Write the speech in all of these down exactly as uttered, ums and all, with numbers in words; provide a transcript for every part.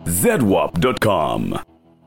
Z W A P dot com.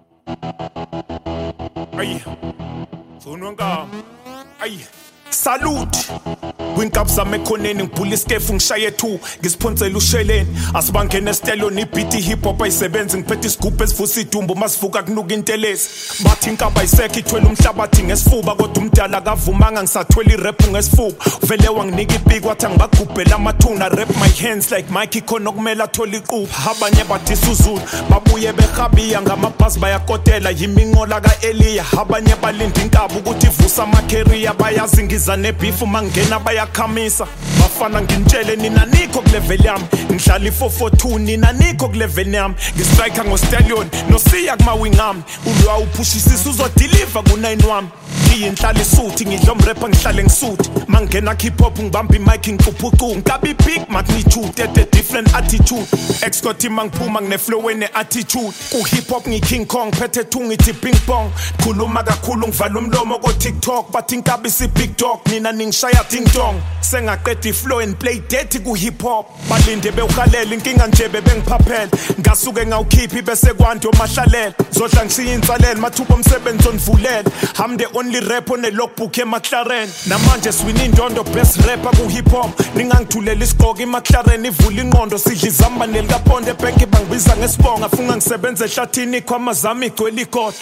Ay, sonwanga. Ay, salute. Winkabza mekhoneni ngibhula iskefu ngishaye two ngisiphonsela usheleni asibangene stelio nibiti hip hop ayisebenzi ngiphethe isigubhu esivusa idumbu masivuka kunuka intelezi bathi inkaba isekho ithwele umhlabathi ngesifuba kodwa umdala kavumanga ngisathwele irap ngesifuba vele wanginika ipiki wathi angibagubhela amathuna rap my hands like Mike khona okumela athola iqupha abanye bathi isuzulu babuye behabiya ngamabhasi bayakotela yiminqola kaEliya abanye balinda inkaba ukuthi ivusa amacareer bayazi ngiza nebeef mangena bayakhamisa bafana ngintshele nina nikho kulevel yami ngidlala i-four four two nina nikho kulevel yami ngistrike ngostallion nosiya kumawingami ulwa uphushisa uzodeliver ku-nine wami ngiyinhlala isuthi ngidla umrapper ngihlale ngisuthi mangena hip hop ngibamba imic ngicuphucu ngikabi big magnitude at a different attitude excort mangiphuma ngine-flow ene-attitude ku-hip hop ngi-King Kong phethe two ngithi ping pong khuluma kakhulu ngivala umlomo ko-TikTok bathi inkabi isi-big dog nina ningishaya ding dong sengaqeda i-flow and play dirty ku-hip hop balinde bewuhalela inkinga nje bebengiphaphela ngasuke ngawukhiphi bese kwandi omahlalela zodla ngishiya insalela mathuba omsebenzi ondivulela I'm the only rapper on the logbook eMcLaren namanje swini indondo best rapper ku-hip hop ningangithulela isigqoko iMcLaren ivula ingqondo sidla izamba nelikaponde ebhenki bangibiza ngesibonga funga ngisebenza ehlathini ikhwama zami igcwele igodo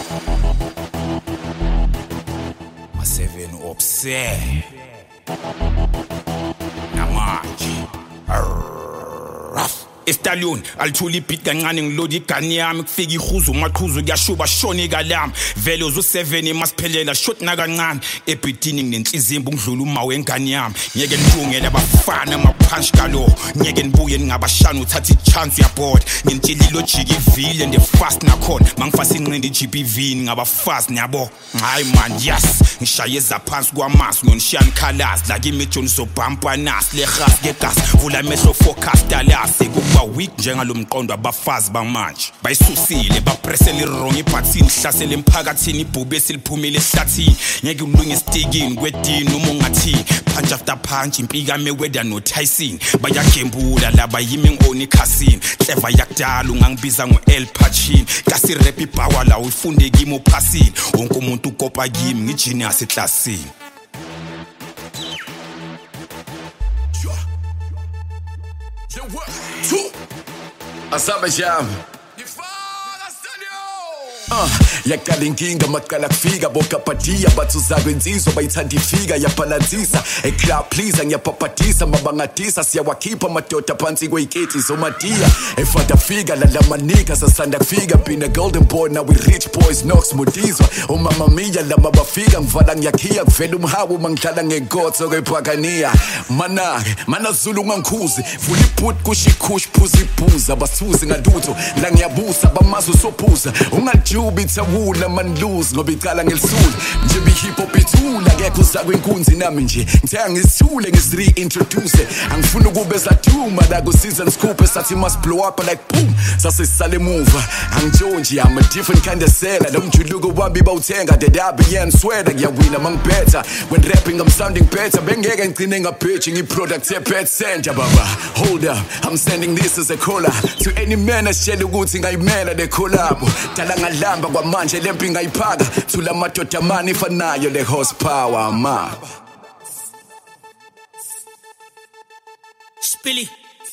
seven upse namanje rough Stallion alithula ibeat kancane ngilodi igani yami kufika ihuzo maqhuzu kuyashuba shoni kalami vele uzu seven emasiphelela shot na kancane ebitini nginenhlizimba ngidlula uma wengani yami ngeke nilungele abafana amapunch kalo ngeke nibuye ningabashana uthatha ichance uyabhoda ngintshila logic ivile and fast nakhona mangifasa inqindi G P V ngaba fast nyabo hayi man yes ngishaye zaphansi kwamasu ngonishiyana colors like imejon so bumper nas le gas ke gas vula amehlo forecast alasi ba weak njengalomqondo abafazi bamanje bayisusile bapressele wrong ibhathini hlasele emphakathini ibhube esiliphumile ehlathini ngeke ulunge stikini kwedini uma ungathi punch after punch impika Mayweather no Tyson bayagembula laba yimi ngoni casino clever yakudala ungangibiza ngoEl Pacino kasi rap ipower la uyifunde kimi uphasini wonke umuntu ukopa kimi ngigenius eclassini Asaba jam Ah, yakala inkinga makala kufika bokapatia bathu zakwe insizwa bayithanda ifika yabalanzisa e club please ngiyapapatisa mabangatisa siyawakhipha madoda phansi kweyiketi zomadia efada fika la lamanika sasanda kufika been a golden boy now we rich boys knocks modizwa umama mia la mabafika ngivala ngiyakhiya kuvela umhawu mangidlala ngegotso kwephakania mana mana Zulu ngangikhuzi vula ibhoot kushikhush phuzi phuza basuzi ngalutho la ngiyabusa bamazo sophuza ungathi ubithawula man lose ngoba icala ngelisula nje bi hip hop ithula akekho zakwe inkunzi nami nje ngithenga ngisithule ngisreintroduce angifuna ukube sathuma la ku season scoop esathi must blow up like boom sase sale move angjonji I'm a different kind of seller lomjuluko wami bawuthenga the W N sweater ngiyawina mangibetha when rapping I'm sounding better bengeke ngicine ngapitching I product e pet center baba hold up I'm sending this as a caller to any man ashela ukuthi ngayimela le collab dala ngalamba kwamanje lempi ngayiphaka thula madoda mani fanayo le horsepower ma Spilly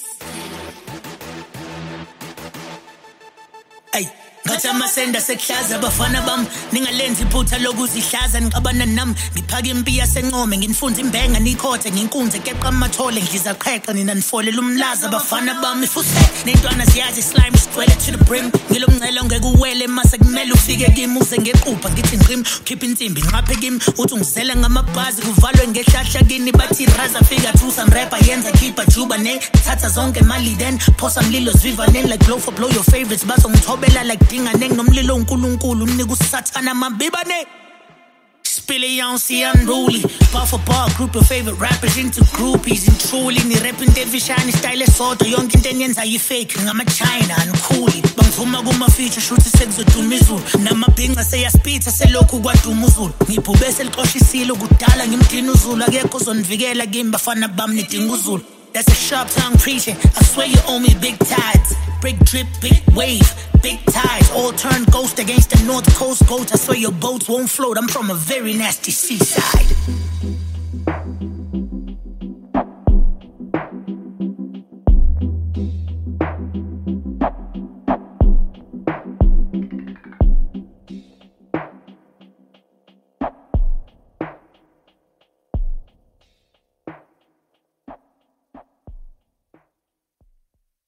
Ay ngathi amasenda sekuhlaza abafana bami ningalenzi iphutha lokuzihlaza niqabana nami ngiphaka impi yasencome nginifunza imbenga nikhothe nginkunze keqa amathole ngidliza qheqa nina nifolela umlaza abafana bami futhi nentwana ziyazi slime sigcwele to the brim ngilomncela ngeke uwele mase kumele ufike kimi uze ngequpha ngithi ngqim khipha insimbi ngaphe kimi uthi ungizela ngamabhazi kuvalwe ngehlahla kini bathi raza fika through some rapper yenza keeper juba ne thatha zonke mali then phosa mlilo zvivaneni like blow for blow your favorites bazongithobela like ngane nomlilo uNkulunkulu unika usathana mabibane Spilly on see unruly bar for bar group your favorite rappers into groupies and truly ni rapping David Shine style sodo yonke into enyenza yi fake ngama China ankhuli bangivuma kuma feature shoot sekuzoduma izulu namabhinga seyaspitha selokhu kwaduma uzulu ngibhubese liqoshisile kudala ngimdina uzulu akekho uzonivikela kimi bafana bami nidinga uzulu That's a sharp tongue preaching. I swear you owe me big tides. Big drip, big wave, big tides. All turned ghost against the north coast goats. I swear your boats won't float. I'm from a very nasty seaside.